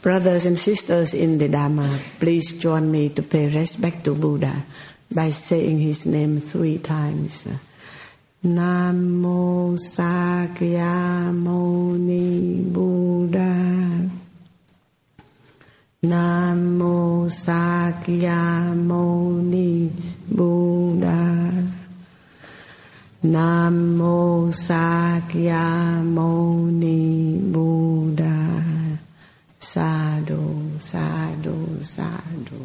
Brothers and sisters in the Dharma, please join me to pay respect to Buddha by saying his name 3 times. Namo Sakyamuni Buddha. Namo Sakyamuni Buddha. Namo Sakyamuni Buddha. Sadhu, sadhu, sadhu.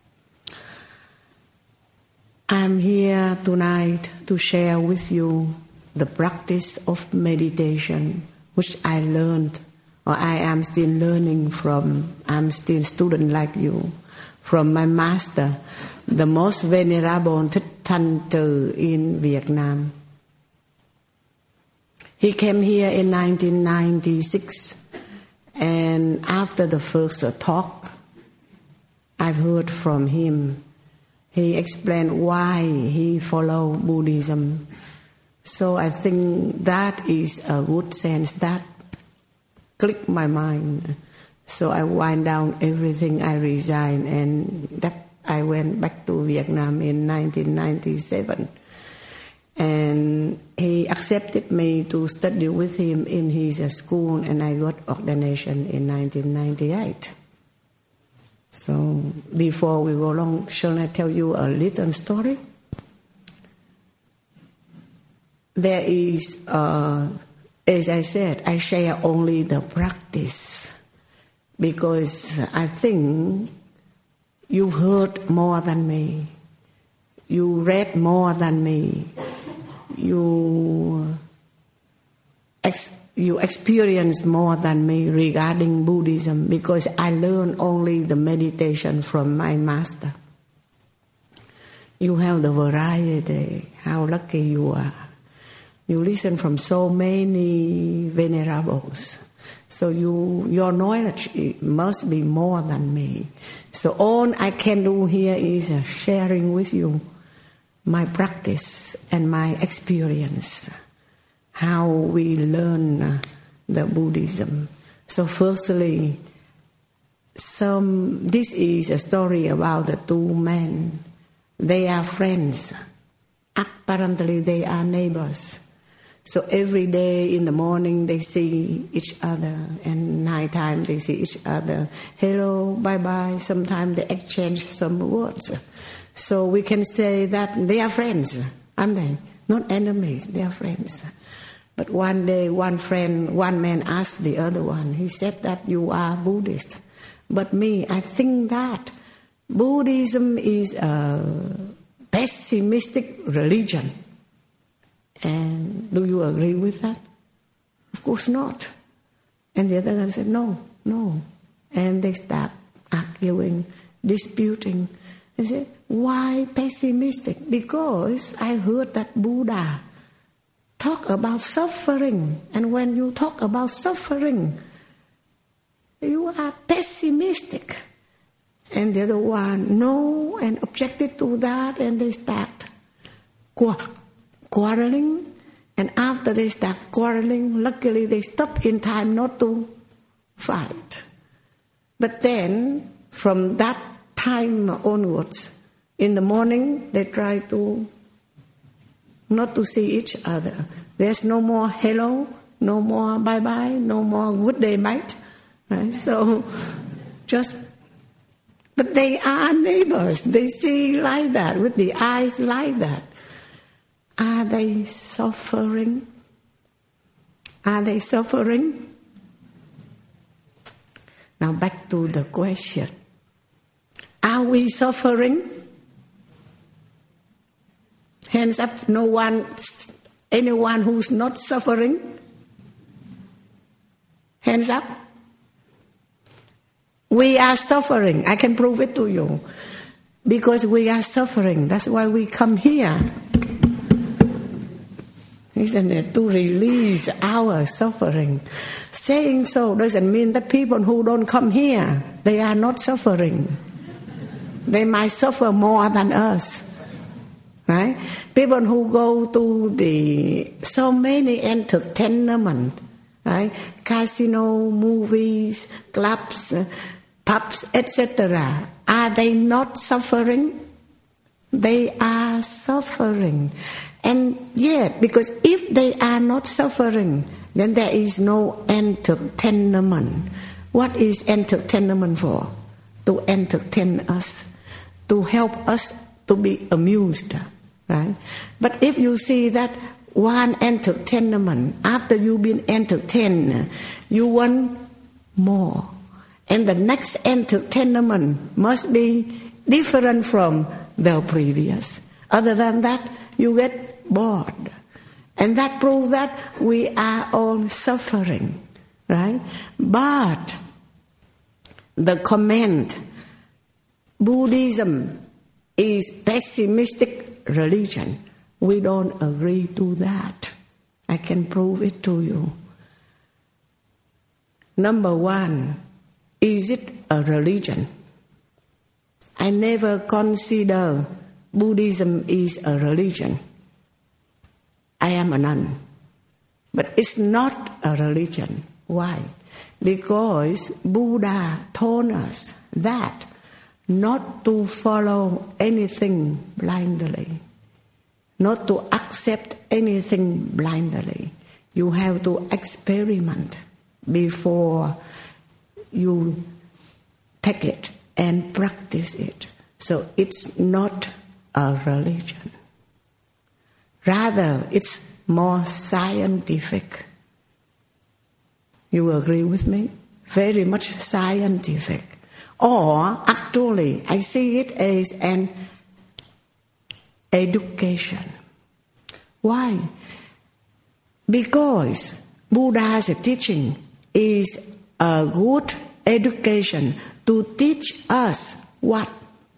I'm here tonight to share with you the practice of meditation, which I learned, or I am still learning from. I'm still a student like you, from my master, the most venerable Thích Thanh Từ in Vietnam. He came here in 1996. And after the first talk I've heard from him, he explained why he followed Buddhism. So I think that is a good sense that clicked my mind. So I wind down everything, I resigned, and that I went back to Vietnam in 1997. And he accepted me to study with him in his school, and I got ordination in 1998. So before we go along, shall I tell you a little story? There is, as I said, I share only the practice because I think you've heard more than me. You read more than me. You experience more than me regarding Buddhism because I learned only the meditation from my master. You have the variety. How lucky you are. You listen from so many venerables. So your knowledge must be more than me. So all I can do here is sharing with you my practice and my experience, how we learn the Buddhism. So firstly, this is a story about the 2 men. They are friends. Apparently they are neighbors. So every day in the morning they see each other, and nighttime they see each other. Hello, bye-bye. Sometimes they exchange some words. So we can say that they are friends, aren't they? Not enemies, they are friends. But one day, one man asked the other one, he said that you are Buddhist. But me, I think that Buddhism is a pessimistic religion. And do you agree with that? Of course not. And the other guy said, no. And they start arguing, disputing. They said, why pessimistic? Because I heard that Buddha talk about suffering. And when you talk about suffering, you are pessimistic. And the other one, no, and objected to that. And they start quarreling. And after they start quarreling, luckily they stop in time not to fight. But then, from that time onwards, in the morning they try to not to see each other. There's no more hello, no more bye-bye, no more good day, mate. Right? So, but they are neighbors. They see like that, with the eyes like that. Are they suffering? Are they suffering? Now back to the question. Are we suffering? Hands up, anyone who's not suffering? Hands up. We are suffering. I can prove it to you. Because we are suffering. That's why we come here. Isn't it? To release our suffering. Saying so doesn't mean that people who don't come here, they are not suffering. They might suffer more than us. Right? People who go to so many entertainment, right? Casino, movies, clubs, pubs, etc. Are they not suffering? They are suffering. And yet, because if they are not suffering, then there is no entertainment. What is entertainment for? To entertain us, to help us to be amused, right? But if you see that one entertainment, after you've been entertained, you want more. And the next entertainment must be different from the previous. Other than that, you get bored. And that proves that we are all suffering, right? But the comment, Buddhism is pessimistic religion. We don't agree to that. I can prove it to you. Number one, is it a religion? I never consider Buddhism is a religion. I am a nun. But it's not a religion. Why? Because Buddha told us that not to follow anything blindly, not to accept anything blindly. You have to experiment before you take it and practice it. So it's not a religion. Rather, it's more scientific. You agree with me? Very much scientific. Or, actually, I see it as an education. Why? Because Buddha's teaching is a good education to teach us what?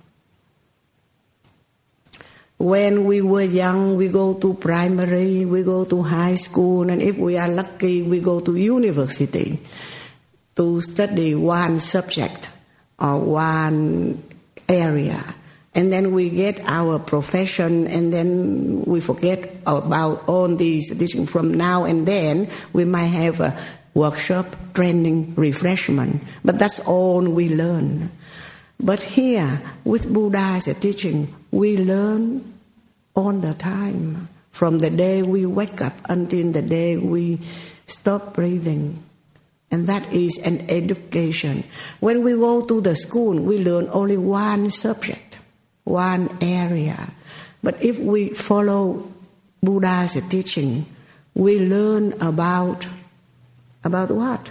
When we were young, we go to primary, we go to high school, and if we are lucky, we go to university to study one subject or one area. And then we get our profession, and then we forget about all these teaching. From now and then, we might have a workshop, training, refreshment. But that's all we learn. But here, with Buddha's teaching, we learn all the time. From the day we wake up until the day we stop breathing. And that is an education. When we go to the school, we learn only one subject, one area. But if we follow Buddha's teaching, we learn about what?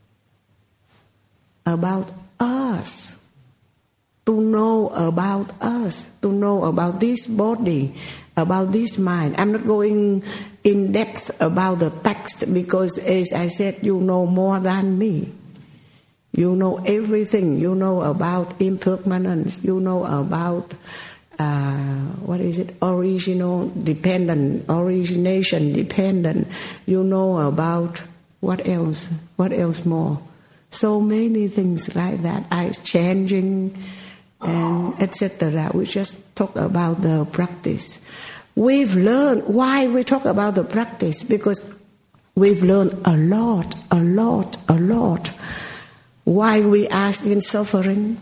About us. To know about us, to know about this body, about this mind. I'm not going in depth about the text because, as I said, you know more than me. You know everything. You know about impermanence. You know about, original dependent, origination dependent. You know about, what else? What else more? So many things like that are changing, and etc. We just talk about the practice. We've learned why we talk about the practice, because we've learned a lot. Why we are still suffering?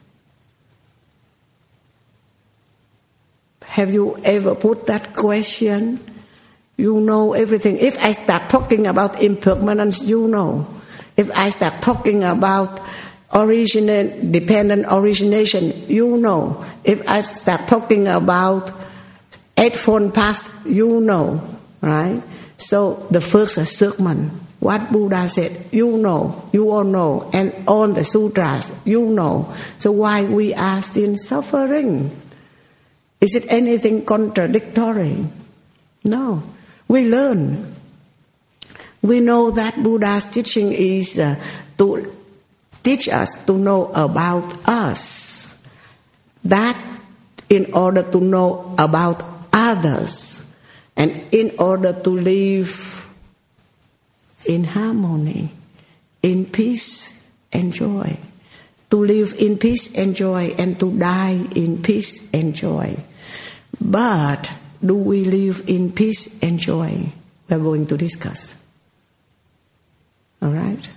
Have you ever put that question? You know everything. If I start talking about impermanence, you know. If I start talking about dependent origination, you know. If I start talking about Eightfold Path, you know, right? So the first sermon, what Buddha said, you know, you all know, and all the sutras, you know. So why we are still suffering? Is it anything contradictory? No. We learn. We know that Buddha's teaching is to teach us to know about us. That in order to know about others, and in order to live in harmony, in peace and joy. To live in peace and joy, and to die in peace and joy. But do we live in peace and joy? We are going to discuss. All right?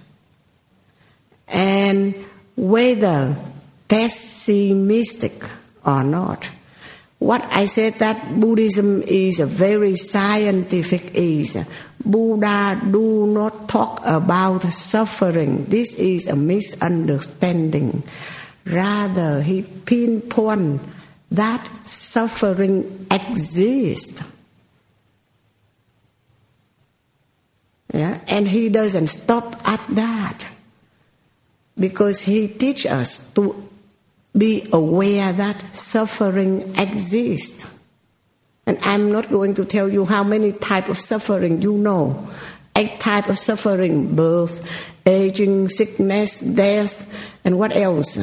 And whether pessimistic or not, what I said that Buddhism is a very scientific is, Buddha do not talk about suffering. This is a misunderstanding. Rather, he pinpoint that suffering exists. Yeah? And he doesn't stop at that, because he teaches us to be aware that suffering exists. And I'm not going to tell you how many types of suffering you know. 8 types of suffering: birth, aging, sickness, death, and what else?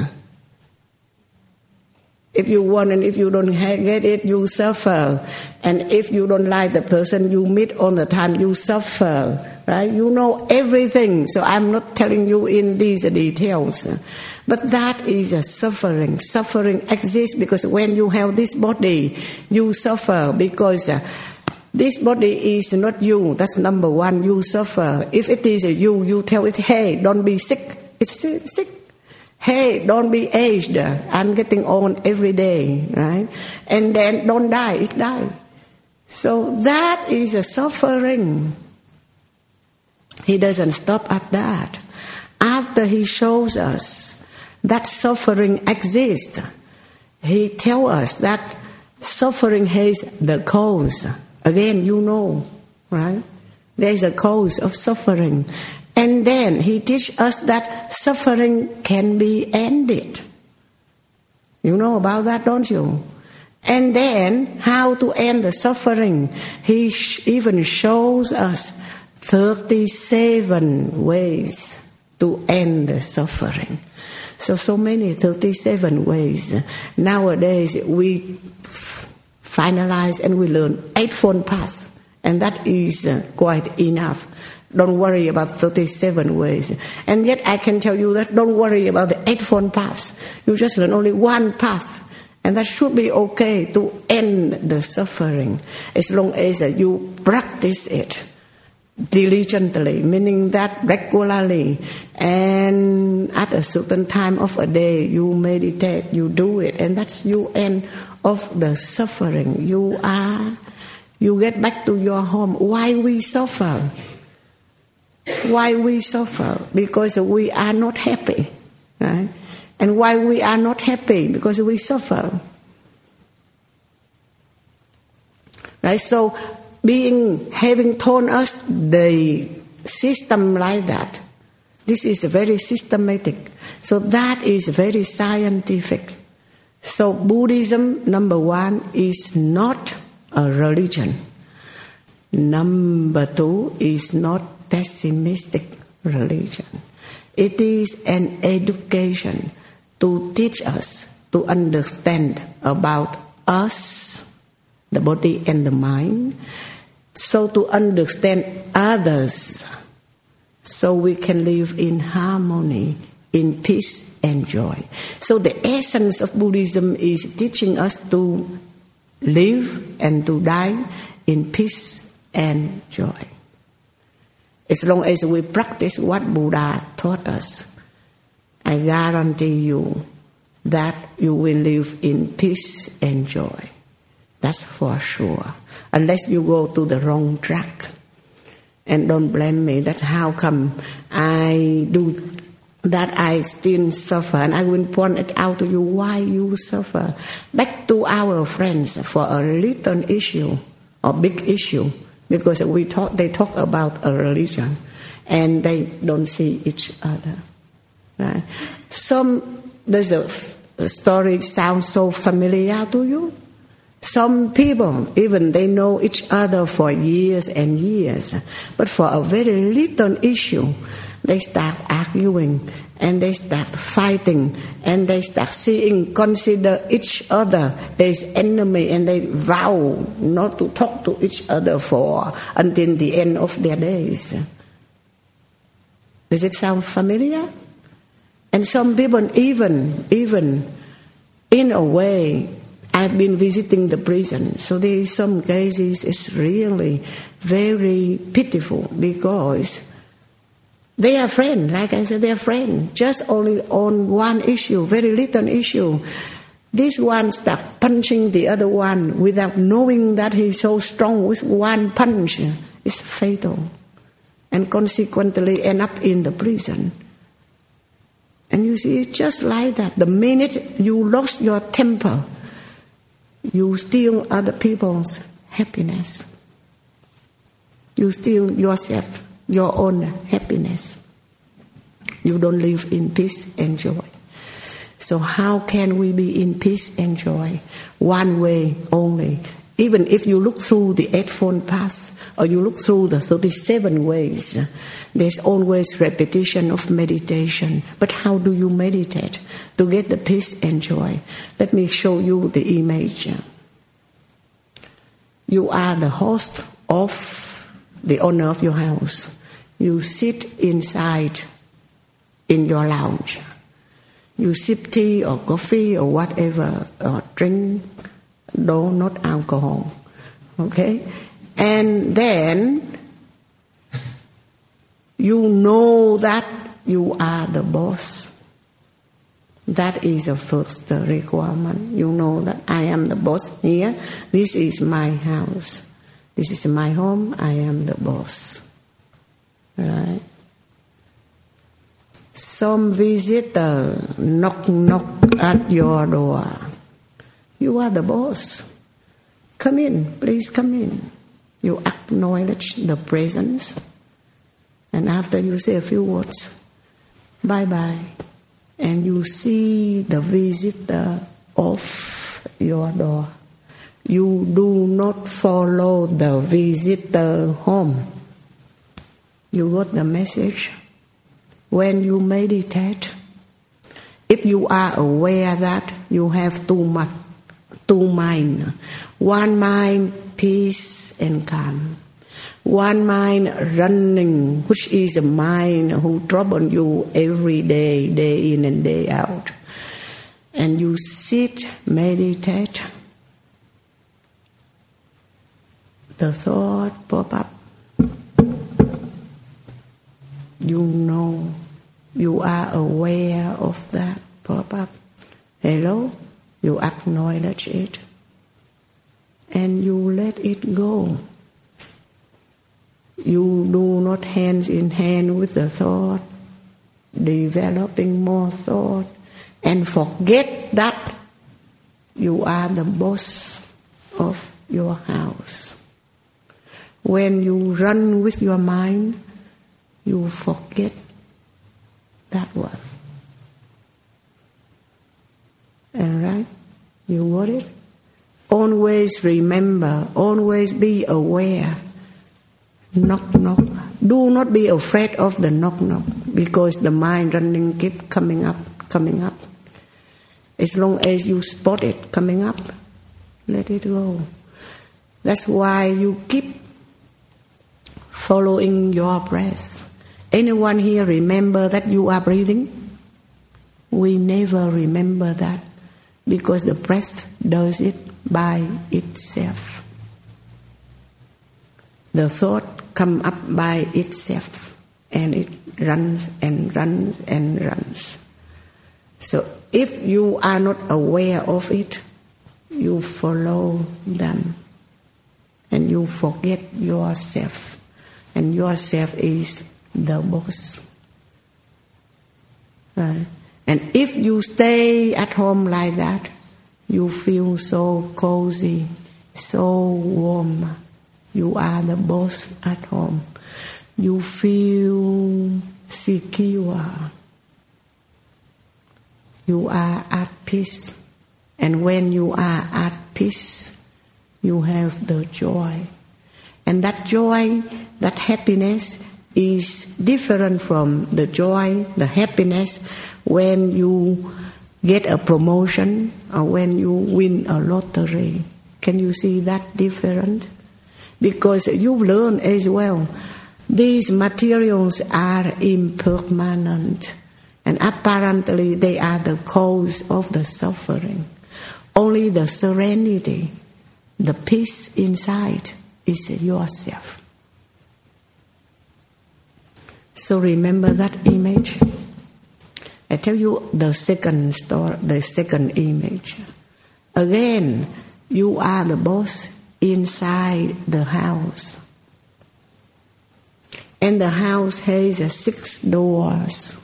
If you want and if you don't get it, you suffer. And if you don't like the person you meet all the time, you suffer. Right? You know everything, so I'm not telling you in these details. But that is a suffering. Suffering exists because when you have this body, you suffer because this body is not you. That's number one. You suffer. If it is you, you tell it, hey, don't be sick. It's sick. Hey, don't be aged. I'm getting old every day, right? And then don't die. It dies. So that is a suffering. He doesn't stop at that. After he shows us that suffering exists, he tells us that suffering has the cause. Again, you know, right? There is a cause of suffering. And then he teaches us that suffering can be ended. You know about that, don't you? And then how to end the suffering. He even shows us 37 ways to end the suffering. So many 37 ways. Nowadays we finalize and we learn 8-fold paths, and that is quite enough. Don't worry about 37 ways. And yet I can tell you that don't worry about the 8-fold paths. You just learn only one path, and that should be okay to end the suffering as long as you practice it diligently, meaning that regularly, and at a certain time of a day you meditate, you do it, and that's you end of the suffering. You get back to your home. Why we suffer? Why we suffer? Because we are not happy, right? And why we are not happy? Because we suffer, right? So having told us the system like that, this is very systematic. So that is very scientific. So Buddhism, number one, is not a religion. Number two, is not pessimistic religion. It is an education to teach us to understand about us, the body and the mind, so to understand others, so we can live in harmony, in peace and joy. So the essence of Buddhism is teaching us to live and to die in peace and joy. As long as we practice what Buddha taught us, I guarantee you that you will live in peace and joy. That's for sure. Unless you go to the wrong track. And don't blame me. That's how come I do that. I still suffer. And I will point it out to you why you suffer. Back to our friends for a little issue or big issue. Because they talk about a religion. And they don't see each other. Right? Does the story sound so familiar to you? Some people, even they know each other for years and years, but for a very little issue, they start arguing and they start fighting and they start consider each other as enemy, and they vow not to talk to each other until the end of their days. Does it sound familiar? And some people even in a way, I've been visiting the prison, so there is some cases it's really very pitiful because They are friends, like I said, they are friends, just only on one issue, very little issue. This one start punching the other one without knowing that he's so strong with one punch. It's fatal. And consequently end up in the prison. And you see, it's just like that. The minute you lost your temper, you steal other people's happiness. You steal yourself, your own happiness. You don't live in peace and joy. So how can we be in peace and joy? One way only. Even if you look through the Eightfold Path, or you look through the 37 ways, there's always repetition of meditation. But how do you meditate to get the peace and joy? Let me show you the image. You are the host of the owner of your house. You sit inside in your lounge. You sip tea or coffee or whatever, or drink, though not alcohol. Okay? And then you know that you are the boss. That is the first requirement. You know that I am the boss here. This is my house. This is my home. I am the boss. Right? Some visitor knock at your door. You are the boss. Come in, please come in. You acknowledge the presence. And after you say a few words, bye-bye. And you see the visitor off your door. You do not follow the visitor home. You got the message? When you meditate, if you are aware that you have two minds, one mind peace and calm, one mind running, which is the mind who trouble you every day, day in and day out, and you sit, meditate, the thought pop up. You know, you are aware of that pop up. Hello, you acknowledge it. And you let it go. You do not hands in hand with the thought, developing more thought, and forget that you are the boss of your house. When you run with your mind, you forget that one. And right? You got it? Always remember, always be aware. Knock, knock. Do not be afraid of the knock, knock, because the mind running keep coming up. As long as you spot it coming up, let it go. That's why you keep following your breath. Anyone here remember that you are breathing? We never remember that because the breath does it by itself. The thought come up by itself and it runs and runs and runs. So if you are not aware of it, you follow them and you forget yourself, and yourself is the boss. Right? And if you stay at home like that, you feel so cozy, so warm. You are the boss at home. You feel secure. You are at peace. And when you are at peace, you have the joy. And that joy, that happiness is different from the joy, the happiness when you get a promotion or when you win a lottery. Can you see that different? Because you learn as well, these materials are impermanent and apparently they are the cause of the suffering. Only the serenity, the peace inside is yourself. So remember that image. I tell you the second story, the second image. Again, you are the boss inside the house. And the house has 6 doors.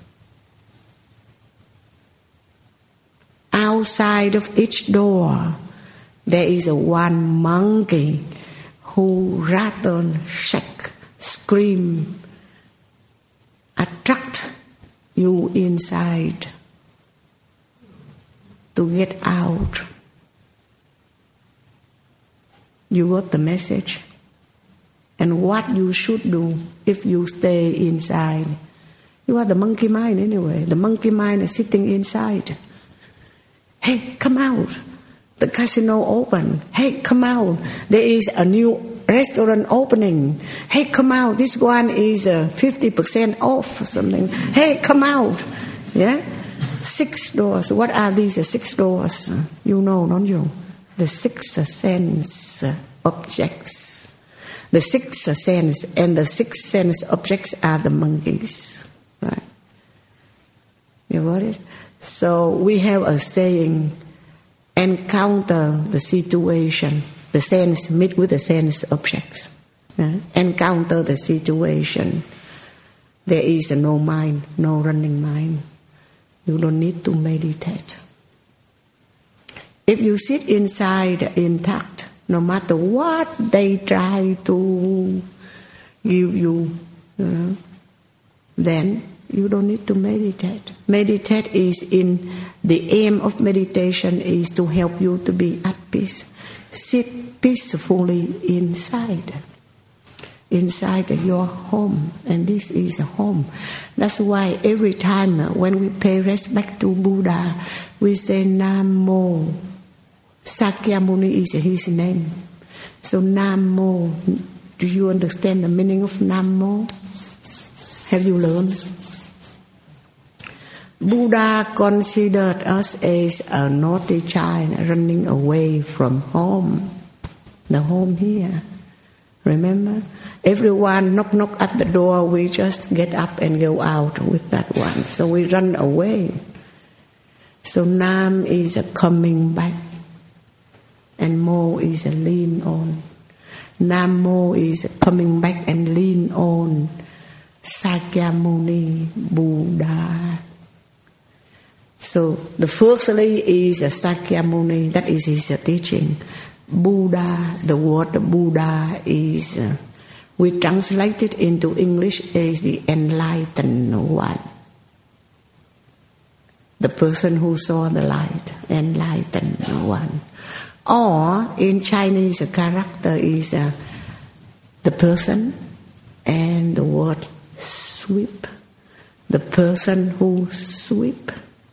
Outside of each door, there is one monkey who rattle, shake, scream, attract you inside to get out. You got the message? And what you should do if you stay inside. You are the monkey mind anyway. The monkey mind is sitting inside. Hey, come out. The casino open. Hey, come out. There is a new restaurant opening. Hey, come out. This one is 50% off or something. Hey, come out. Yeah? 6 doors. What are these 6 doors? You know, don't you? The 6 sense objects. The 6 sense and the 6 sense objects are the monkeys. Right? You got it? So we have a saying, encounter the situation. The sense meet with the sense objects. Encounter the situation. There is no mind, no running mind. You don't need to meditate. If you sit inside intact, no matter what they try to give you, then you don't need to meditate. Meditate is the aim of meditation is to help you to be at peace. Sit peacefully inside your home, and this is a home. That's why every time when we pay respect to Buddha, we say Namo. Sakyamuni is his name. So Namo, do you understand the meaning of Namo? Have you learned? Buddha considered us as a naughty child running away from home. The home here. Remember? Everyone knock at the door, we just get up and go out with that one. So we run away. So Nam is a coming back. And Mo is a lean on. Namo is coming back and lean on Sakyamuni Buddha. So the firstly is a Sakyamuni, that is his teaching. Buddha, the word Buddha is, we translate it into English as the enlightened one. The person who saw the light, enlightened one. Or in Chinese, the character is the person and the word sweep. The person who sweep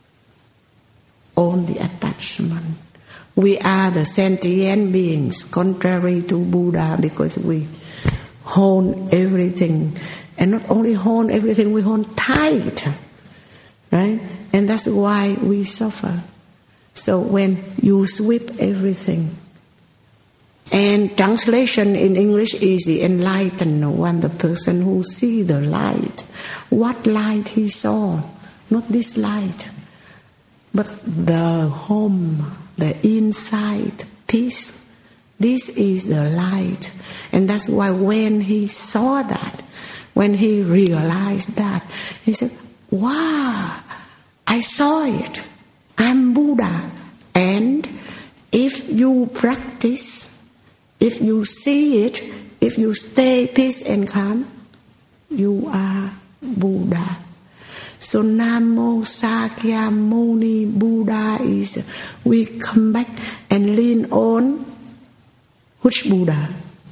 on the attachment. We are the sentient beings, contrary to Buddha, because we hold everything. And not only hold everything, we hold tight. Right? And that's why we suffer. So when you sweep everything, and translation in English is the enlightened one, the person who see the light. What light he saw? Not this light, but the home, the inside peace. This is the light. And that's why when he saw that, when he realized that, he said, wow, I saw it. I'm Buddha. And if you practice, if you see it, if you stay peace and calm, you are Buddha. So Namo Sakyamuni Buddha is, we come back and lean on which Buddha?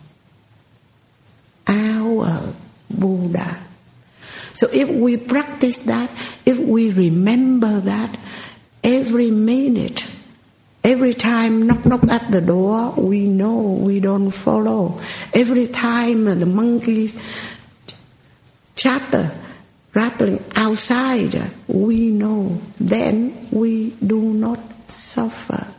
Our Buddha. So if we practice that, if we remember that, every minute, every time knock at the door, we know we don't follow. Every time the monkey chatter, rattling outside, we know. Then we do not suffer.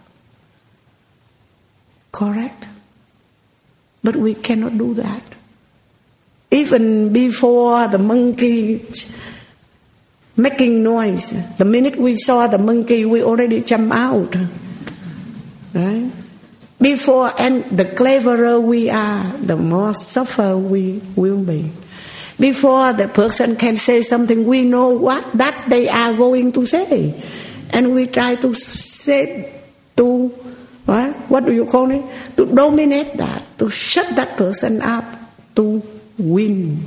Correct? But we cannot do that. If Even before the monkey making noise, the minute we saw the monkey, we already jump out. Right? Before, and the cleverer we are, the more suffer we will be. Before the person can say something, we know what that they are going to say. And we try to say, what do you call it? To dominate that, to shut that person up, to win.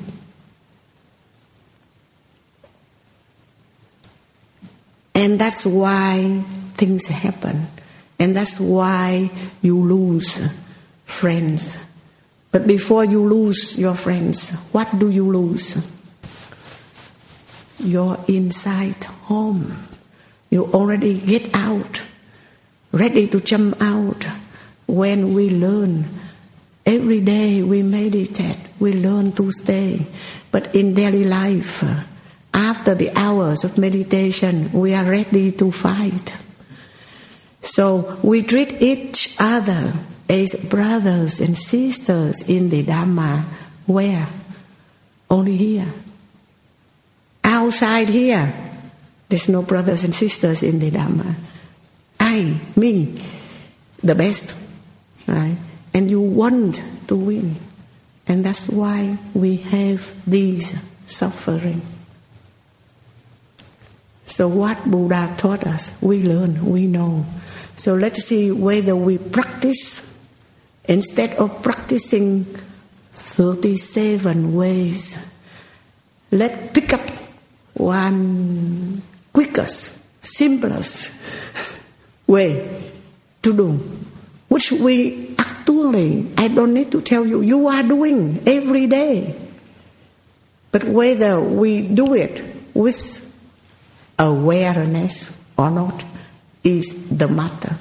And that's why things happen. And that's why you lose friends. But before you lose your friends, what do you lose? Your inside home. You already get out, ready to jump out. When we learn, every day we meditate, we learn to stay. But in daily life, after the hours of meditation, we are ready to fight. So we treat each other as brothers and sisters in the Dhamma. Where? Only here. Outside here, there's no brothers and sisters in the Dhamma. Me, the best. Right? And you want to win. And that's why we have these suffering. So what Buddha taught us, we learn, we know. So let's see whether we practice, instead of practicing 37 ways, let's pick up one quickest, simplest way to do, which we actually, I don't need to tell you, you are doing every day. But whether we do it with awareness or not is the matter.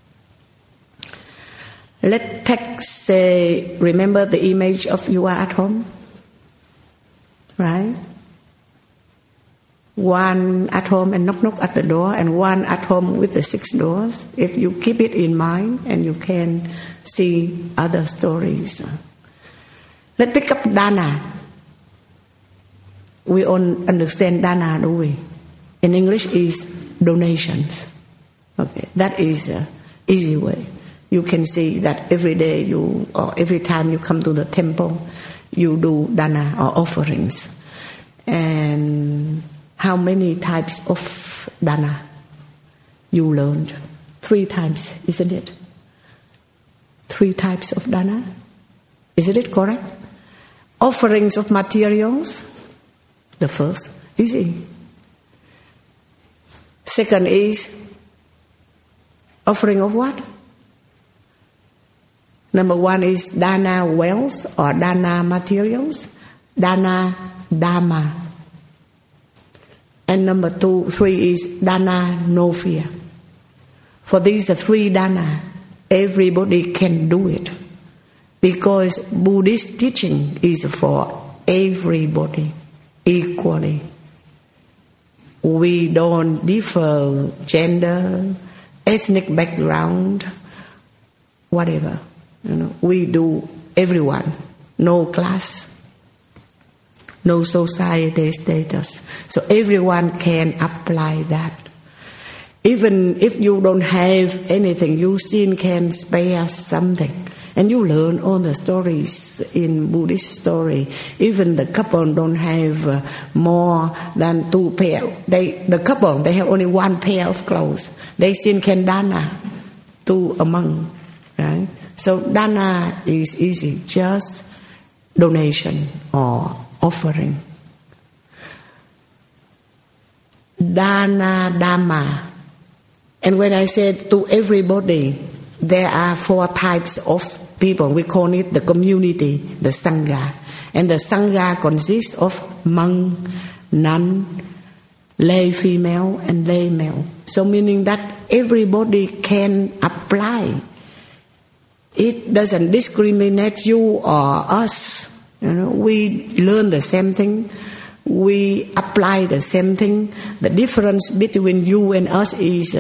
Let's say, remember the image of you are at home, right? One at home and knock at the door, and one at home with the 6 doors. If you keep it in mind, and you can see other stories. Let's pick up dana. We all understand dana, do we? In English is donations. Okay, that is an easy way. You can see that every day or every time you come to the temple, you do dana or offerings. And how many types of dana you learned? 3 times, isn't it? 3 types of dana. Isn't it correct? Offerings of materials, the first, easy. Second is offering of what? Number 1 is dana wealth or dana materials, dana dhamma. And number 3 is dana no fear. For these 3 dana, everybody can do it. Because Buddhist teaching is for everybody equally. We don't differ gender, ethnic background, whatever. We do everyone, no class, no society status. So everyone can apply that. Even if you don't have anything, you still can spare something. And you learn all the stories in Buddhist story. Even the couple don't have more than 2 pair. The couple, they have only 1 pair of clothes. They still can dana to a monk. Right? So dana is easy, just donation or offering. Dana dhamma. And when I said to everybody, there are 4 types of people. We call it the community, the sangha. And the sangha consists of monk, nun, lay female, and lay male. So meaning that everybody can apply. It doesn't discriminate you or us. We learn the same thing. We apply the same thing. The difference between you and us is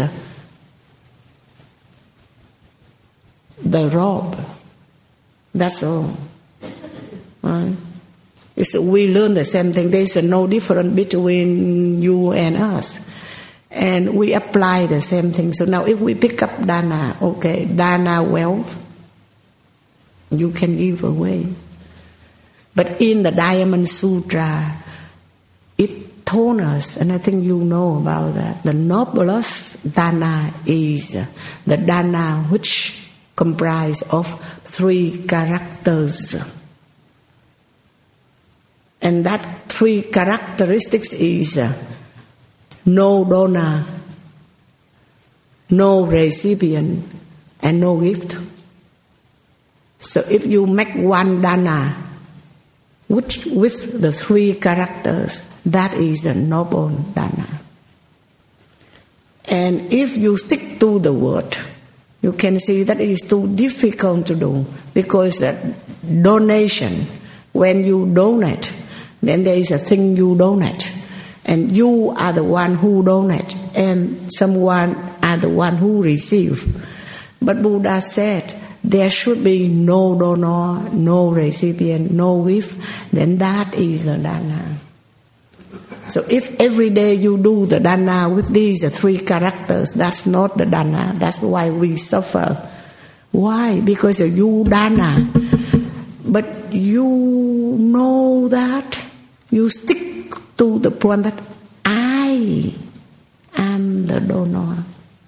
the robe. That's all. Right? We learn the same thing. There's no difference between you and us. And we apply the same thing. So now if we pick up dana, okay, dana wealth, you can give away. But in the Diamond Sutra, it told us, and I think you know about that, the noblest dana is the dana which comprises of 3 characters. And that 3 characteristics is no donor, no recipient, and no gift. So if you make one dana with the 3 characters, that is the noble dana. And if you stick to the word, you can see that it is too difficult to do, because donation, when you donate, then there is a thing you donate, and you are the one who donate, and someone are the one who receive. But Buddha said there should be no donor, no recipient, no gift. Then that is the dana. So if every day you do the dana with these 3 characters, that's not the dana. That's why we suffer. Why? Because you dana, but you know that. You stick to the point that I am the donor.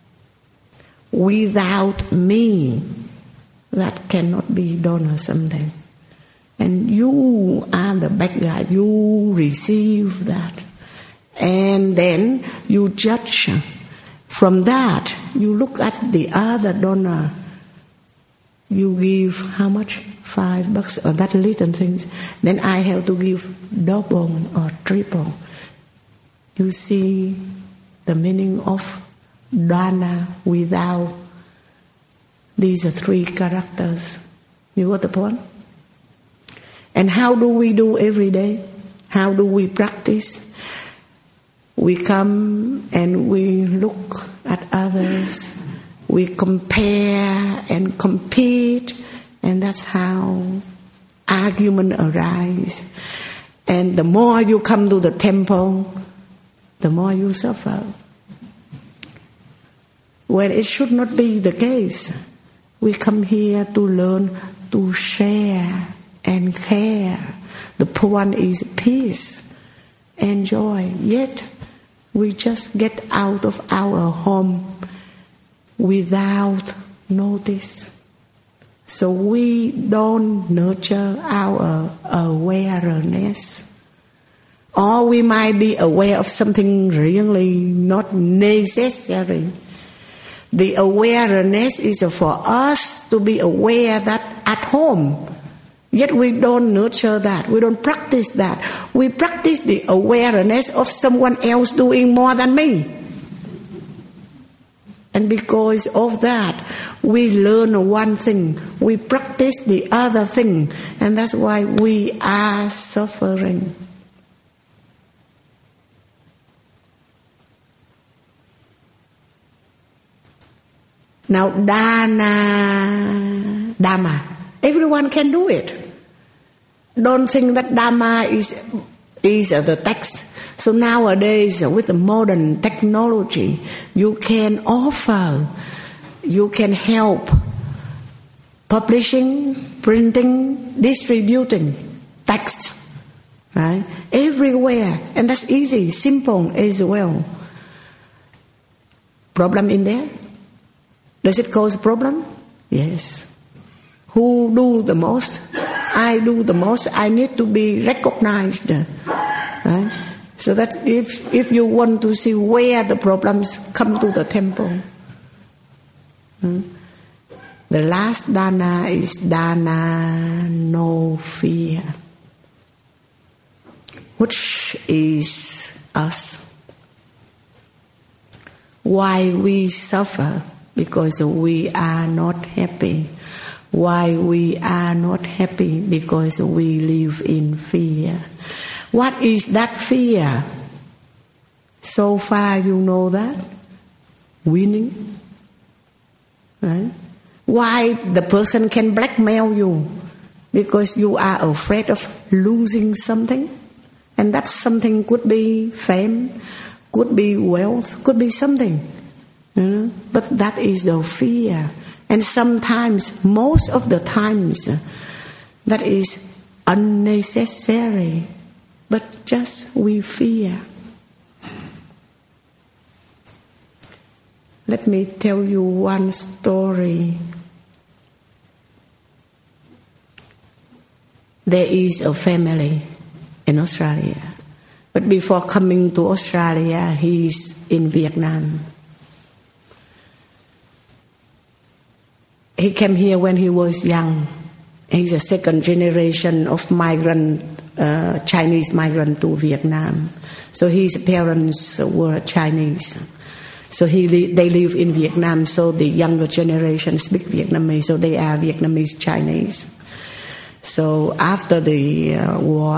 Without me, that cannot be donor someday. And you are the bad guy. You receive that. And then you judge. From that, you look at the other donor. You give how much? $5 or that little things. Then I have to give double or triple. You see the meaning of dana without these 3 characters. You got the point? And how do we do every day? How do we practice? We come and we look at others. We compare and compete. And that's how argument arise. And the more you come to the temple, the more you suffer. When it should not be the case. We come here to learn to share and care. The point is peace and joy. Yet we just get out of our home without notice. So we don't nurture our awareness. Or we might be aware of something really not necessary. The awareness is for us to be aware that at home. Yet we don't nurture that. We don't practice that. We practice the awareness of someone else doing more than me. And because of that, we learn one thing. We practice the other thing. And that's why we are suffering. Now, dana, dhamma. Everyone can do it. Don't think that dhamma is the text. So nowadays, with the modern technology, you can offer, you can help publishing, printing, distributing text, right? Everywhere. And that's easy, simple as well. Problem in there? Does it cause problem? Yes. Who do the most? I do the most. I need to be recognized, right? So that if you want to see where the problems come to the temple. The last dana is dana no fear, which is us. Why we suffer? Because we are not happy. Why we are not happy? Because we live in fear. What is that fear? So far you know that? Winning. Right? Why the person can blackmail you? because you are afraid of losing something. And that something could be fame, could be wealth, could be something. But that is the fear. And sometimes, most of the times, that is unnecessary. But just we fear. Let me tell you one story. There is a family in Australia. But before coming to Australia, he's in Vietnam. He came here when he was young. He's a second generation of migrant, Chinese migrant to Vietnam. So his parents were Chinese. So they live in Vietnam, so the younger generation speak Vietnamese, so they are Vietnamese Chinese. So after the war,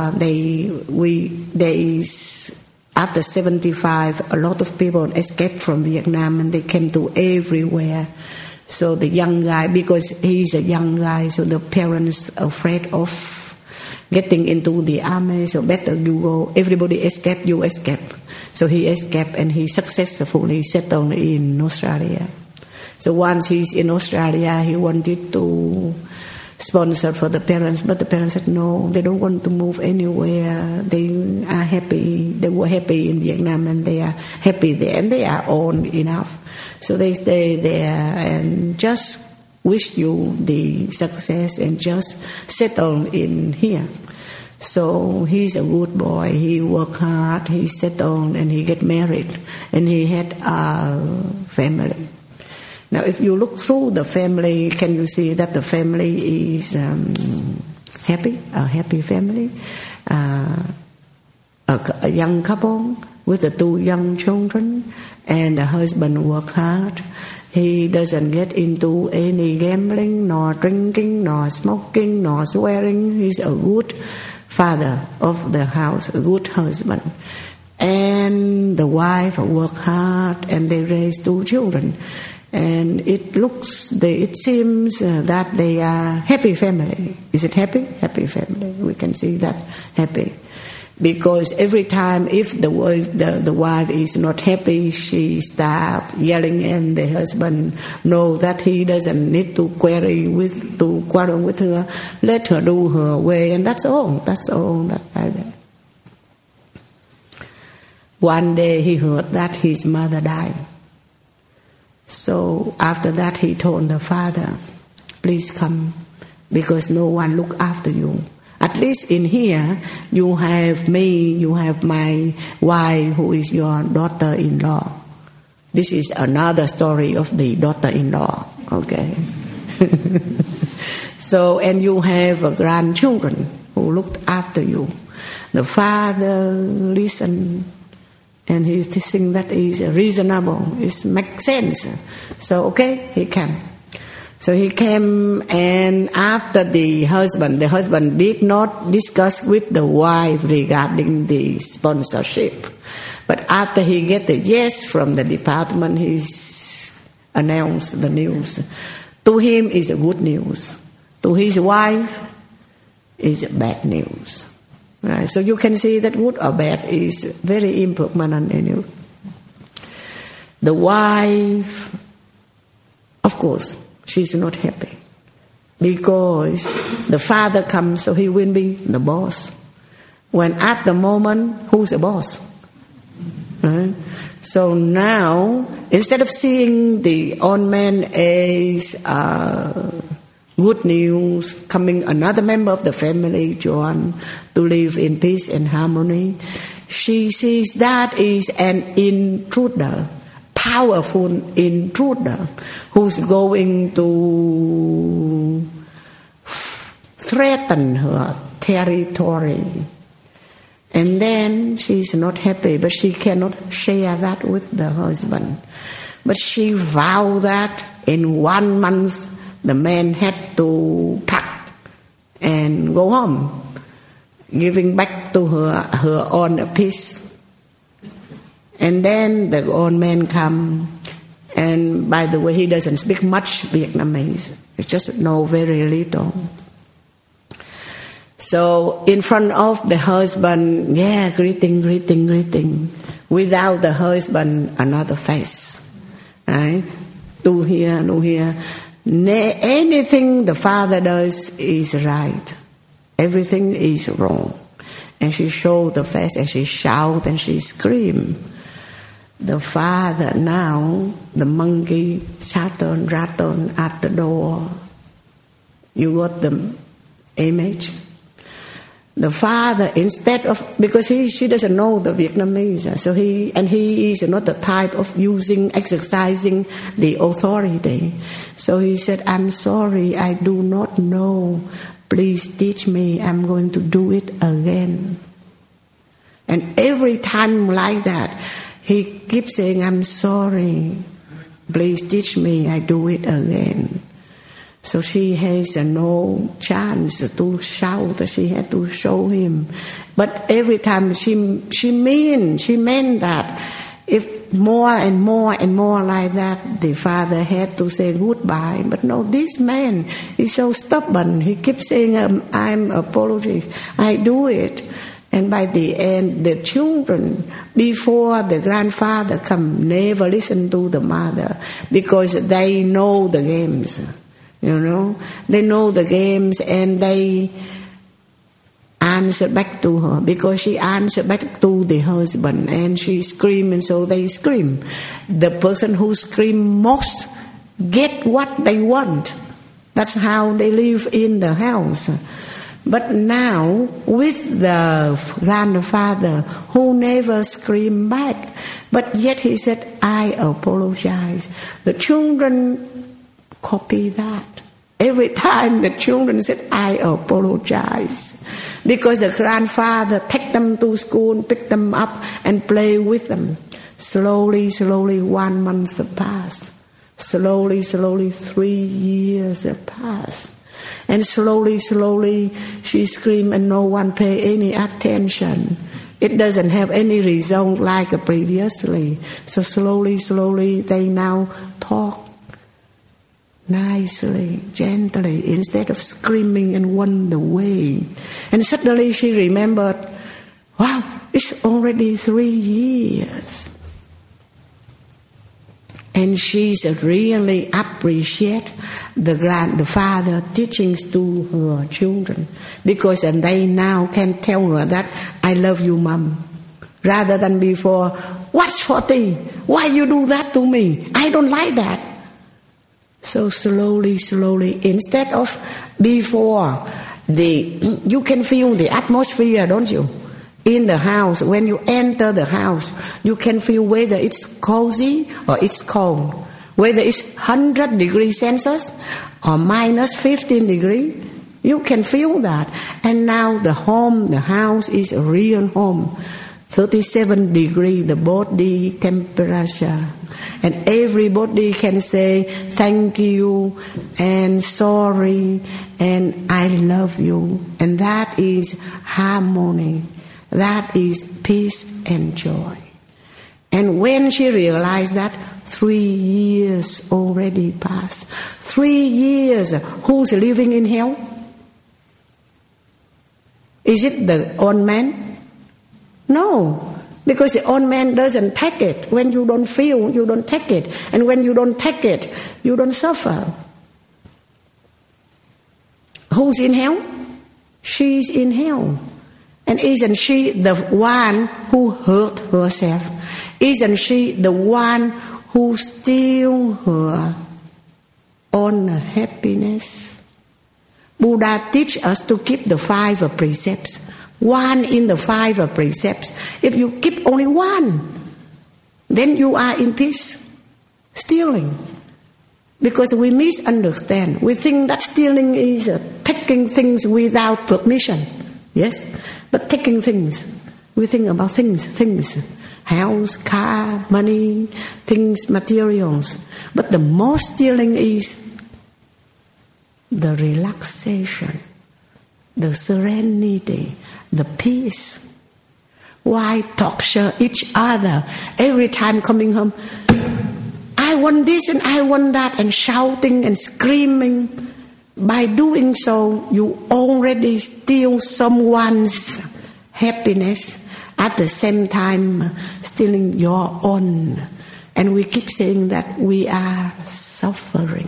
after 1975, a lot of people escaped from Vietnam and they came to everywhere. So the young guy, because he's a young guy, so the parents are afraid of getting into the army, so better you go. Everybody escape, you escape. So he escaped and he successfully settled in Australia. So once he's in Australia, he wanted to sponsor for the parents, but the parents said no, they don't want to move anywhere. They are happy. They were happy in Vietnam and they are happy there and they are old enough. So they stay there and just wish you the success and just settle in here. So he's a good boy. He worked hard, he settled and he get married and he had a family. Now if you look through the family, can you see that the family is happy, a happy family? A young couple with the 2 young children, and the husband work hard. He doesn't get into any gambling, nor drinking, nor smoking, nor swearing. He's a good father of the house, a good husband. And the wife work hard and they raise 2 children. And it seems that they are happy family. Is it happy? Happy family. We can see that happy. Because every time if the wife is not happy, she starts yelling and the husband know that he doesn't need to quarrel with her. Let her do her way, and that's all. That's all. One day he heard that his mother died. So after that he told the father, please come, because no one look after you. At least in here, you have me, you have my wife, who is your daughter-in-law. This is another story of the daughter-in-law, okay? So, and you have grandchildren who looked after you. The father listened, and he thinks that is reasonable, it makes sense. So, okay, he came. So he came, and after the husband did not discuss with the wife regarding the sponsorship. But after he get the yes from the department, he announced the news. To him is a good news. To his wife is bad news. Right? So you can see that good or bad is very important in you. The wife, of course, she's not happy because the father comes, so he will be the boss. When at the moment, who's the boss? Right? So now, instead of seeing the old man as good news, coming another member of the family, Joan, to live in peace and harmony, she sees that is an intruder, powerful intruder who's going to threaten her territory. And then she's not happy, but she cannot share that with the husband. But she vowed that in 1 month the man had to pack and go home, giving back to her own peace. And then the old man come, and by the way, he doesn't speak much Vietnamese. He just know very little. So in front of the husband, greeting. Without the husband, another face. Right? Do here. Anything the father does is right. Everything is wrong. And she showed the face and she shouted and she screamed. The father now, the monkey rattled at the door. You got the image? The father, instead of, because she doesn't know the Vietnamese, so he is not the type of exercising the authority. So he said, I'm sorry, I do not know. Please teach me, I'm going to do it again. And every time like that, he keeps saying, I'm sorry, please teach me, I do it again. So she has no chance to shout, she had to show him. But every time she meant that if more and more like that, the father had to say goodbye. But no, this man is so stubborn. He keeps saying, I'm apologies, I do it. And by the end, the children, before the grandfather come, never listen to the mother because they know the games. You know, they know the games and they answer back to her because she answered back to the husband and she screamed and so they scream. The person who scream most get what they want. That's how they live in the house. But now with the grandfather who never screamed back, but yet he said, I apologize. The children copy that. Every time the children said, I apologize. Because the grandfather take them to school, pick them up and play with them. Slowly, 1 month passed. Slowly, 3 years passed. And slowly, she screamed and no one paid any attention. It doesn't have any result like previously. So slowly, they now talk nicely, gently, instead of screaming and run away. And suddenly she remembered, wow, it's already 3 years. And she's really appreciate the father teachings to her children because then they now can tell her that I love you, Mom, rather than before. What's 40? Why you do that to me? I don't like that. So slowly, instead of before, you can feel the atmosphere, don't you? In the house, when you enter the house, you can feel whether it's cozy or it's cold, whether it's 100 degrees Celsius or minus 15 degrees. You can feel that. And now the house is a real home. 37 degrees, the body temperature. And everybody can say thank you and sorry and I love you. And that is harmony. That is peace and joy. And when she realized that, 3 years already passed. 3 years, who's living in hell? Is it the old man? No, because the old man doesn't take it. When you don't feel, you don't take it. And when you don't take it, you don't suffer. Who's in hell? She's in hell. And isn't she the one who hurt herself? Isn't she the one who steals her own happiness? Buddha teach us to keep the 5 precepts. One in the 5 precepts. If you keep only one, then you are in peace. Stealing. Because we misunderstand. We think that stealing is taking things without permission. Yes? But taking things, we think about things, house, car, money, things, materials. But the most stealing is the relaxation, the serenity, the peace. Why torture each other every time coming home? I want this and I want that, and shouting and screaming. By doing so, you already steal someone's happiness, at the same time stealing your own. And we keep saying that we are suffering.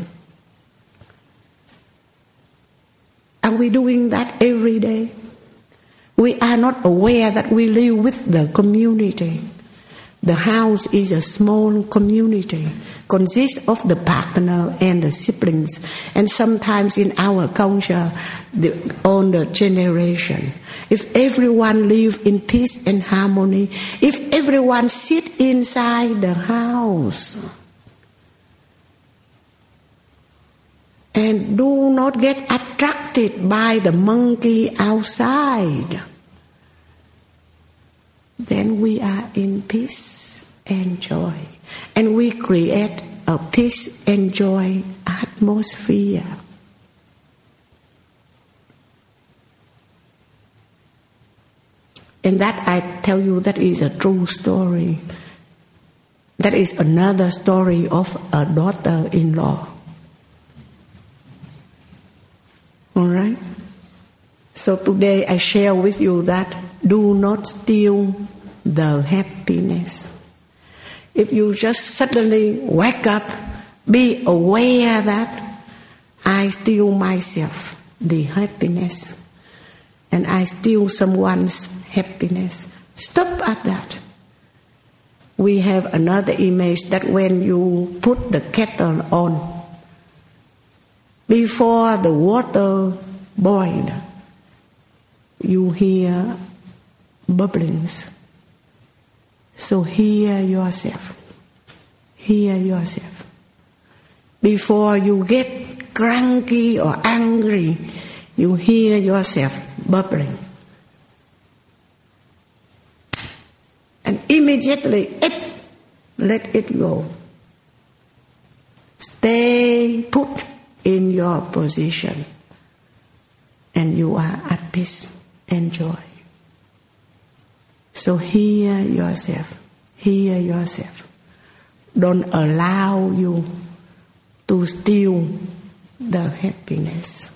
Are we doing that every day? We are not aware that we live with the community. The house is a small community, consists of the partner and the siblings, and sometimes in our culture, the older generation. If everyone live in peace and harmony, if everyone sit inside the house and do not get attracted by the monkey outside, then we are in peace and joy. And we create a peace and joy atmosphere. And that, I tell you, that is a true story. That is another story of a daughter-in-law. All right? So today I share with you that do not steal the happiness. If you just suddenly wake up, be aware that I steal myself the happiness and I steal someone's happiness. Stop at that. We have another image that when you put the kettle on, before the water boiled, you hear bubblings. So hear yourself. Hear yourself. Before you get cranky or angry, you hear yourself bubbling. And immediately, let it go. Stay put in your position, and you are at peace and joy. So hear yourself. Hear yourself. Don't allow you to steal the happiness.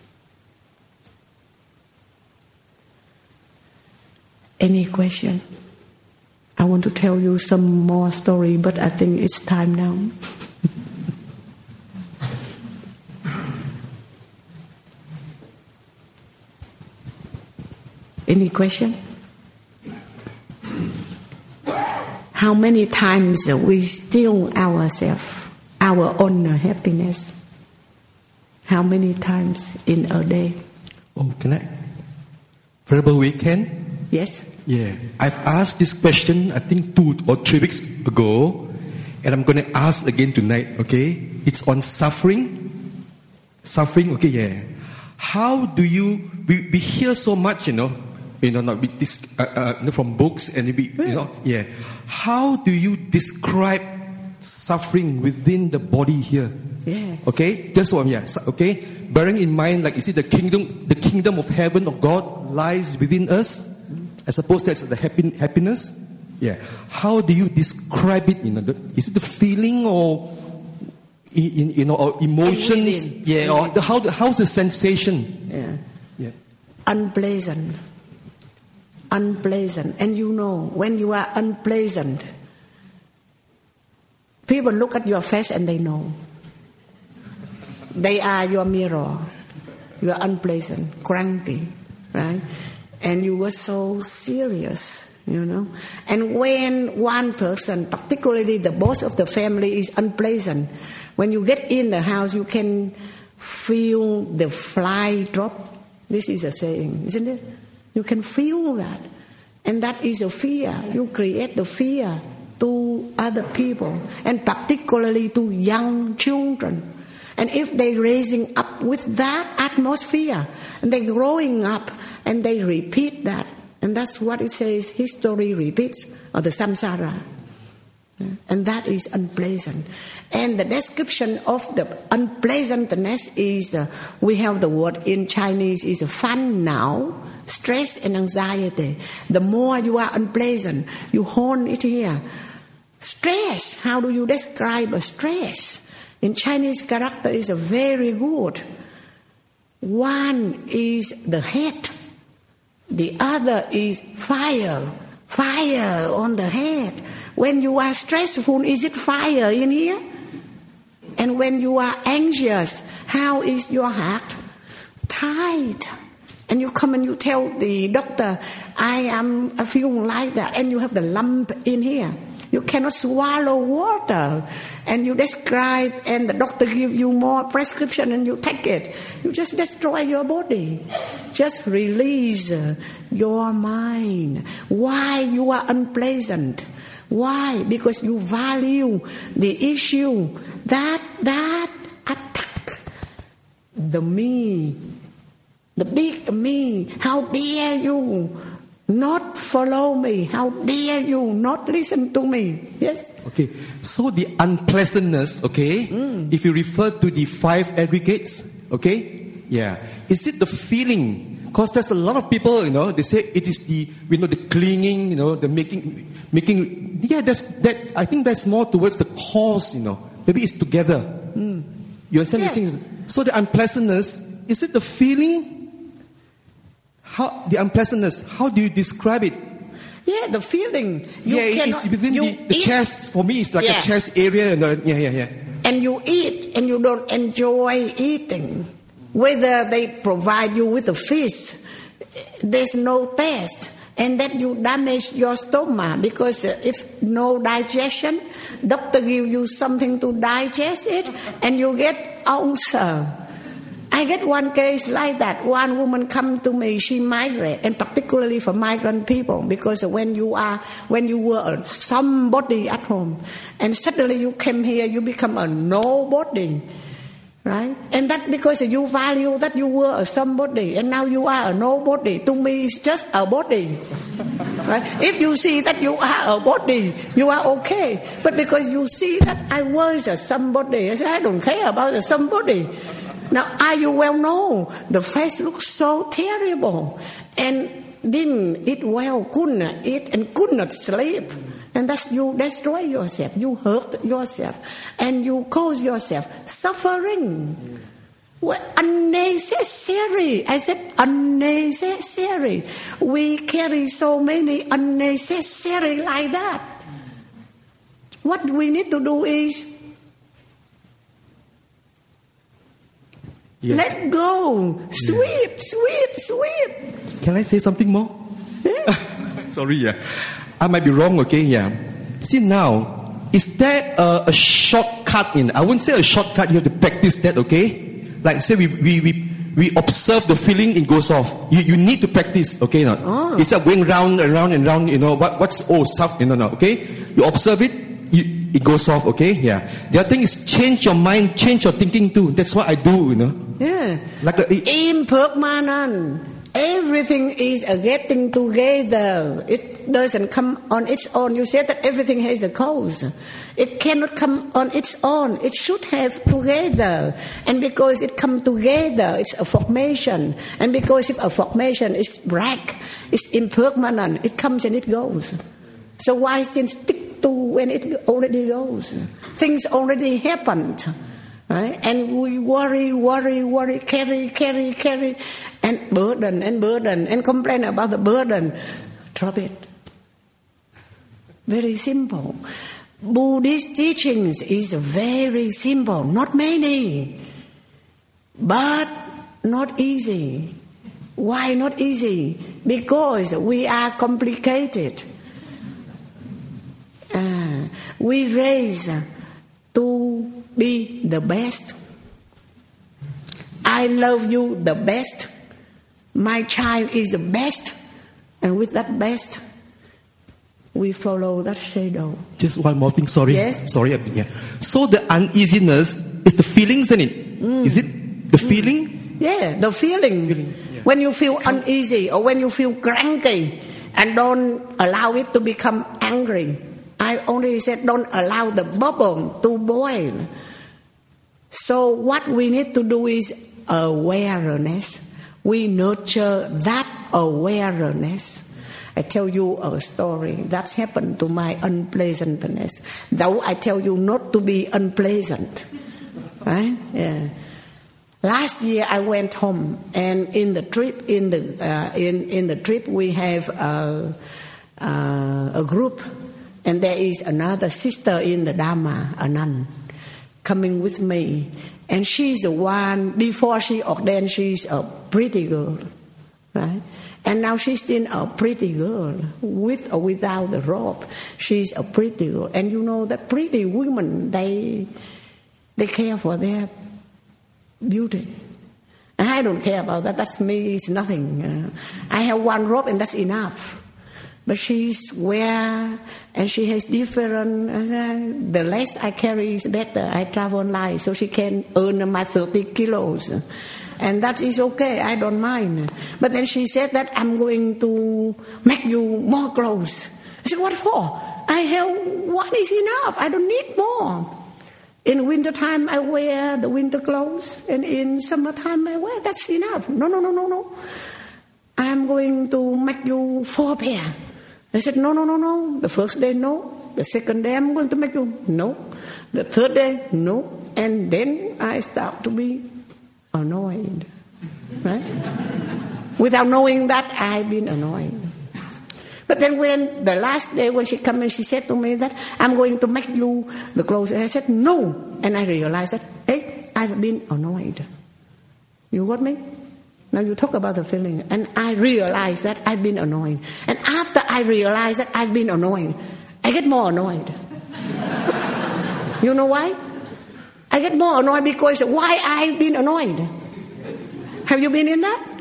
Any question? I want to tell you some more story, but I think it's time now. Any question? How many times we steal ourselves, our own happiness? How many times in a day? Oh, can I? Verbal weekend? Yes. Yeah. I've asked this question, I think 2 or 3 weeks ago, and I'm going to ask again tonight, okay? It's on suffering. Suffering, okay, yeah. How do you, we hear so much, not with this, from books and yeah. How do you describe suffering within the body here? Yeah. Okay, just one, yeah. Okay, bearing in mind, like you see, the kingdom of heaven of God lies within us. I suppose that's the happiness. Yeah. How do you describe it? Is it the feeling or or emotions? Yeah. Or how's the sensation? Yeah. Yeah. Unpleasant. Unpleasant. And when you are unpleasant, people look at your face and they know. They are your mirror. You are unpleasant, cranky, right? And you were so serious, And when one person, particularly the boss of the family, is unpleasant, when you get in the house, you can feel the fly drop. This is a saying, isn't it? You can feel that. And that is a fear. You create the fear to other people, and particularly to young children. And if they're raising up with that atmosphere, and they're growing up, and they repeat that, and that's what it says, history repeats, or the samsara. And that is unpleasant. And the description of the unpleasantness is, we have the word in Chinese, is fun now, stress and anxiety. The more you are unpleasant, you hold it here. Stress, how do you describe a stress? In Chinese character is a very good. One is the head. The other is fire. Fire on the head. When you are stressful, is it fire in here? And when you are anxious, how is your heart? Tight. And you come and you tell the doctor, I feel like that, and you have the lump in here. You cannot swallow water. And you describe, and the doctor give you more prescription and you take it. You just destroy your body. Just release your mind. Why you are unpleasant? Why? Because you value the issue that attack the me, the big me. How dare you not follow me? How dare you not listen to me? Yes? Okay, so the unpleasantness, okay, if you refer to the 5 aggregates, okay, yeah, is it the feeling? Because there's a lot of people, they say it is the clinging, the making, yeah, that. I think that's more towards the cause, maybe it's together. You understand these things? So the unpleasantness, is it the feeling? The unpleasantness, how do you describe it? Yeah, the feeling. It's within the chest. For me, it's like a chest area. And you eat, and you don't enjoy eating. Whether they provide you with a fish, there's no taste. And that you damage your stomach. Because if no digestion, doctor give you something to digest it, and you get ulcer. I get one case like that. One woman come to me, she migrate, and particularly for migrant people, because when you were somebody at home, and suddenly you came here, you become a nobody, right? And that because you value that you were a somebody, and now you are a nobody. To me, it's just a body, right? If you see that you are a body, you are okay. But because you see that I was a somebody, I say, I don't care about the somebody. Now, you well know, the face looks so terrible, and didn't eat well, couldn't eat, and could not sleep. And that's you destroy yourself, you hurt yourself, and you cause yourself suffering. Well, unnecessary. I said unnecessary. We carry so many unnecessary like that. What we need to do is let go. Sweep. Can I say something more? Sorry, I might be wrong, okay? See now, is there a shortcut in? I wouldn't say a shortcut, you have to practice that, okay? Like say we observe the feeling, it goes off. You need to practice, okay? It's like going round and round and round, okay? You observe it, it goes off, okay? The other thing is change your mind, change your thinking too. That's what I do, Like impermanent. Everything is getting together. It doesn't come on its own. You said that everything has a cause. It cannot come on its own. It should have together. And because it come together, it's a formation. And because if a formation is black, it's impermanent. It comes and it goes. So why still stick to when it already goes? Things already happened. Right? And we worry, carry, and burden, and complain about the burden. Drop it. Very simple. Buddhist teachings is very simple. Not many, but not easy. Why not easy? Because we are complicated. We raise to be the best. I love you the best. My child is the best. And with that best, we follow that shadow. Just one more thing, sorry. Yes? Sorry, so the uneasiness is the feelings in it. Is it the feeling? Yeah, the feeling. When you feel uneasy or when you feel cranky and don't allow it to become angry. I only said don't allow the bubble to boil. So what we need to do is awareness. We nurture that awareness. I tell you a story that's happened to my unpleasantness. Though I tell you not to be unpleasant. Right? Yeah. Last year I went home, and in the trip, in the trip we have a group, and there is another sister in the Dharma, a nun, coming with me, and she's the one. Before she ordained, she's a pretty girl, right? And now she's still a pretty girl, with or without the robe. She's a pretty girl, and you know that pretty women, they care for their beauty. And I don't care about that. That's me. It's nothing. I have one robe and that's enough. But she's wear and she has different. The less I carry is better. I travel light, so she can earn my 30 kilos. And that is okay. I don't mind. But then she said that I'm going to make you more clothes. I said, what for? I have one is enough. I don't need more. In winter time, I wear the winter clothes, and in summertime, I wear. That's enough. No. I'm going to make you 4 pair. I said, no. The first day, no. The second day, I'm going to make you, no. The third day, no. And then I start to be annoyed, right? Without knowing that, I've been annoyed. But then when the last day when she came and she said to me that I'm going to make you the clothes, and I said no, and I realized that, hey, I've been annoyed. You got me? Now you talk about the feeling, and I realized that I've been annoyed. And after I realized that I've been annoyed, I get more annoyed. You know why? I get more annoyed because why I've been annoyed. Have you been in that?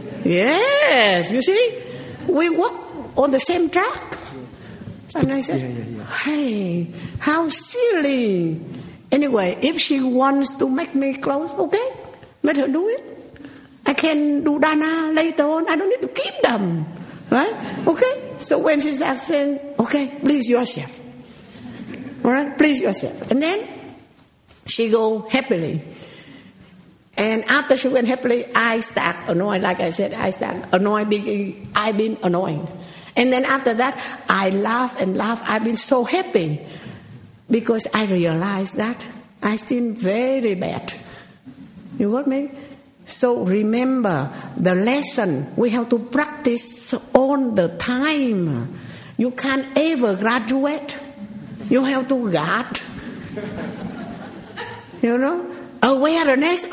Yes, you see, we walk on the same track. And I said, hey, how silly. Anyway, if she wants to make me clothes, okay, let her do it. I can do dana later on. I don't need to keep them, right? Okay, so when she starts saying, okay, please yourself. All right, please yourself. And then she go happily. And after she went happily, I start annoyed. Like I said, I start annoyed because I've been annoyed. And then after that, I laugh and laugh. I've been so happy because I realized that I still very bad. You got me? So remember the lesson. We have to practice all the time. You can't ever graduate. You have to guard. You know? Awareness.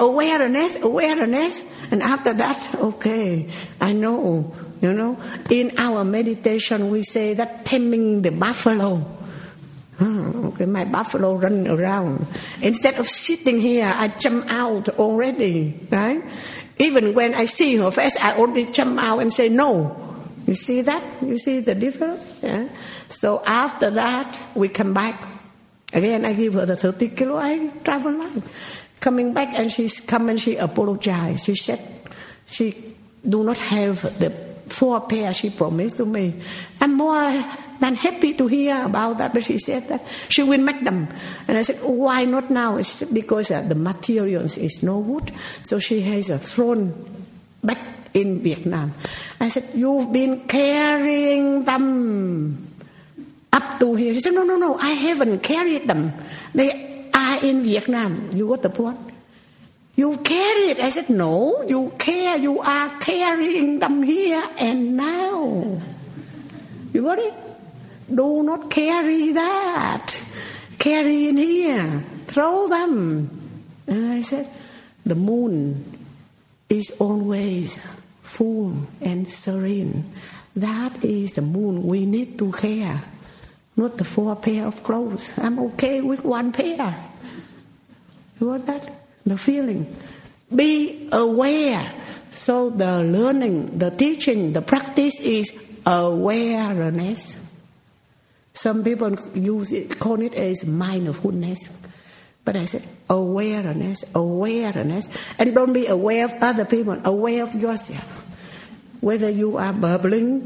And after that, okay, I know. You know, in our meditation, we say that taming the buffalo. Okay, my buffalo run around. Instead of sitting here, I jump out already, right? Even when I see her face, I already jump out and say no. You see that? You see the difference? Yeah? So after that, we come back. Again, I give her the 30 kilo, I travel light. Coming back, and she apologized. She said she do not have the 4 pair she promised to me. I'm more than happy to hear about that, but she said that she will make them. And I said, why not now? It's because the materials is no good. So she has thrown back in Vietnam. I said, you've been carrying them up to here. She said, no, I haven't carried them. They are in Vietnam. You got the point? You carry it. I said, no, you are carrying them here and now. You got it? Do not carry that. Carry in here. Throw them. And I said, the moon is always full and serene. That is the moon we need to care. Not the 4 pair of clothes. I'm okay with 1 pair. You got that? The feeling. Be aware. So the learning, the teaching, the practice is awareness. Some people call it as mindfulness. But I said awareness. And don't be aware of other people. Aware of yourself. Whether you are bubbling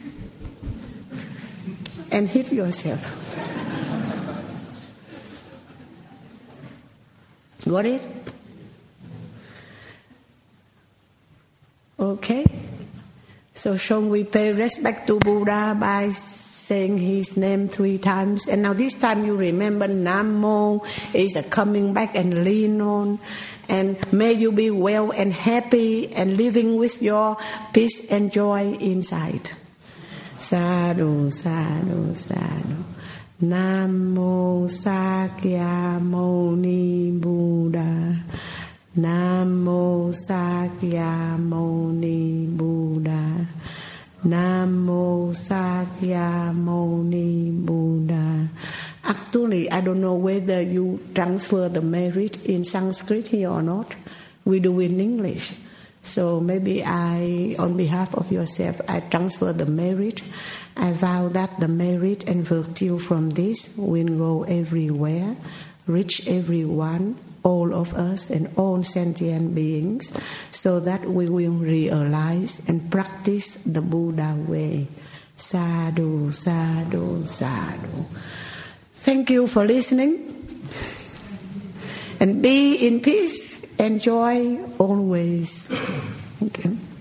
and hit yourself. Got it? Okay. So shall we pay respect to Buddha by saying his name 3 times. And now this time you remember Namo is coming back and lean on. And may you be well and happy and living with your peace and joy inside. Sadhu, sadhu, sadhu. Namo Sakyamuni Buddha. Namo Sakyamuni Buddha. Namo Sakyamuni Buddha. Actually, I don't know whether you transfer the merit in Sanskrit here or not. We do in English. So maybe on behalf of yourself, I transfer the merit. I vow that the merit and virtue from this will go everywhere, reach everyone, all of us and all sentient beings, so that we will realize and practice the Buddha way. Sadhu, sadhu, sadhu. Thank you for listening. And be in peace and joy always. Thank you.